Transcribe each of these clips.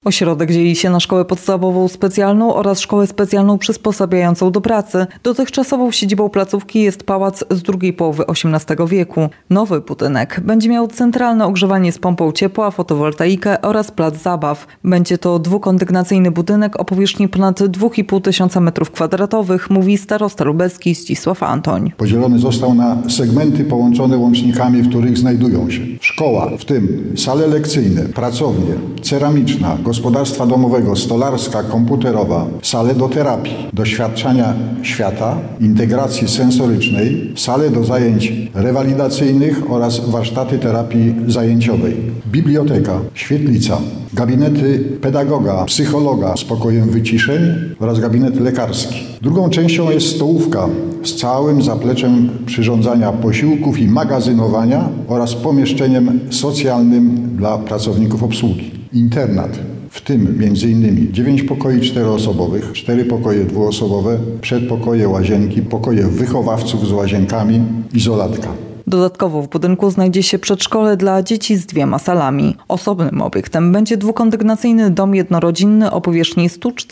Ośrodek dzieli się na szkołę podstawową specjalną oraz szkołę specjalną przysposabiającą do pracy. Dotychczasową siedzibą placówki jest pałac z drugiej połowy XVIII wieku. Nowy budynek będzie miał centralne ogrzewanie z pompą ciepła, fotowoltaikę oraz plac zabaw. Będzie to dwukondygnacyjny budynek o powierzchni ponad 2500 m2, mówi starosta lubelski Zdzisław Antoń. Podzielony został na segmenty połączone łącznikami, w których znajdują się szkoła, w tym sale lekcyjne, pracownie, ceramiczna, gospodarstwa domowego, stolarska, komputerowa, sale do terapii, doświadczania świata, integracji sensorycznej, sale do zajęć rewalidacyjnych oraz warsztaty terapii zajęciowej, biblioteka, świetlica, gabinety pedagoga, psychologa z pokojem wyciszeń oraz gabinet lekarski. Drugą częścią jest stołówka z całym zapleczem przyrządzania posiłków i magazynowania oraz pomieszczeniem socjalnym dla pracowników obsługi. Internat, w tym m.in. 9 pokoi 4-osobowych, 4 pokoje 2-osobowe, przedpokoje, łazienki, pokoje wychowawców z łazienkami, izolatka. Dodatkowo w budynku znajdzie się przedszkole dla dzieci z 2 salami. Osobnym obiektem będzie dwukondygnacyjny dom jednorodzinny o powierzchni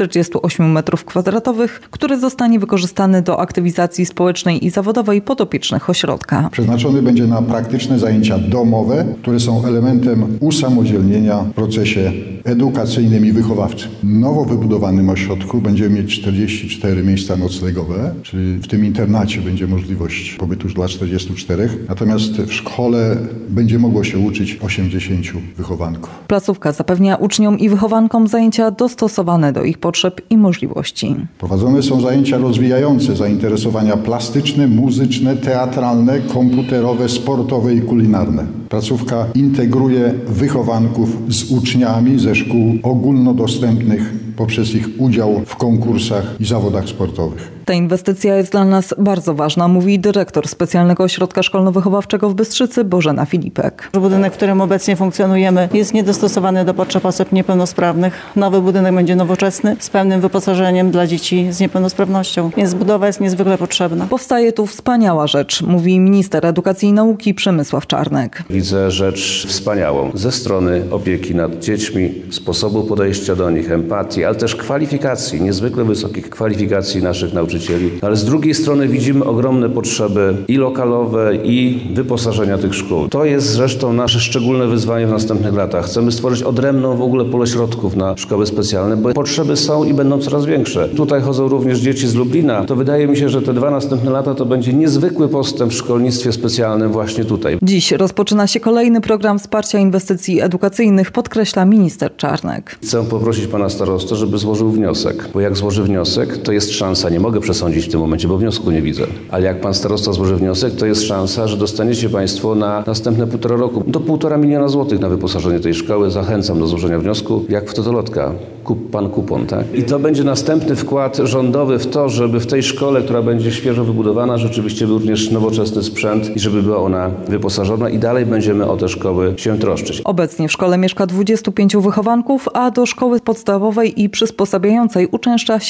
148 m2, który zostanie wykorzystany do aktywizacji społecznej i zawodowej podopiecznych ośrodka. Przeznaczony będzie na praktyczne zajęcia domowe, które są elementem usamodzielnienia w procesie edukacyjnym i wychowawczym. Nowo wybudowanym ośrodku będziemy mieć 44 miejsca noclegowe, czyli w tym internacie będzie możliwość pobytu już dla 44. Natomiast w szkole będzie mogło się uczyć 80 wychowanków. Placówka zapewnia uczniom i wychowankom zajęcia dostosowane do ich potrzeb i możliwości. Prowadzone są zajęcia rozwijające zainteresowania plastyczne, muzyczne, teatralne, komputerowe, sportowe i kulinarne. Placówka integruje wychowanków z uczniami ze szkół ogólnodostępnych poprzez ich udział w konkursach i zawodach sportowych. Ta inwestycja jest dla nas bardzo ważna, mówi dyrektor Specjalnego Ośrodka Szkolno-Wychowawczego w Bystrzycy Bożena Filipek. Budynek, w którym obecnie funkcjonujemy, jest niedostosowany do potrzeb osób niepełnosprawnych. Nowy budynek będzie nowoczesny, z pełnym wyposażeniem dla dzieci z niepełnosprawnością, więc budowa jest niezwykle potrzebna. Powstaje tu wspaniała rzecz, mówi minister edukacji i nauki Przemysław Czarnek. Widzę rzecz wspaniałą ze strony opieki nad dziećmi, sposobu podejścia do nich, empatii, ale też kwalifikacji, niezwykle wysokich kwalifikacji naszych nauczycieli. Ale z drugiej strony widzimy ogromne potrzeby i lokalowe, i wyposażenia tych szkół. To jest zresztą nasze szczególne wyzwanie w następnych latach. Chcemy stworzyć odrębną w ogóle pulę środków na szkoły specjalne, bo potrzeby są i będą coraz większe. Tutaj chodzą również dzieci z Lublina. To wydaje mi się, że te 2 następne lata to będzie niezwykły postęp w szkolnictwie specjalnym właśnie tutaj. Dziś rozpoczyna się kolejny program wsparcia inwestycji edukacyjnych, podkreśla minister Czarnek. Chcę poprosić pana starostę, żeby złożył wniosek, bo jak złoży wniosek, to jest szansa, nie mogę przesądzić w tym momencie, bo wniosku nie widzę. Ale jak pan starosta złoży wniosek, to jest szansa, że dostaniecie państwo na następne 1,5 roku do 1,5 miliona złotych na wyposażenie tej szkoły. Zachęcam do złożenia wniosku, jak w totolotka. Kup pan kupon, tak? I to będzie następny wkład rządowy w to, żeby w tej szkole, która będzie świeżo wybudowana, rzeczywiście był również nowoczesny sprzęt i żeby była ona wyposażona i dalej będziemy o te szkoły się troszczyć. Obecnie w szkole mieszka 25 wychowanków, a do szkoły podstawowej i przysposabiającej uczęszcza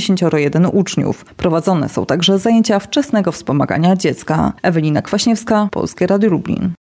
71 uczniów. Prowadzone są także zajęcia wczesnego wspomagania dziecka. Ewelina Kwaśniewska, Polskie Radio Lublin.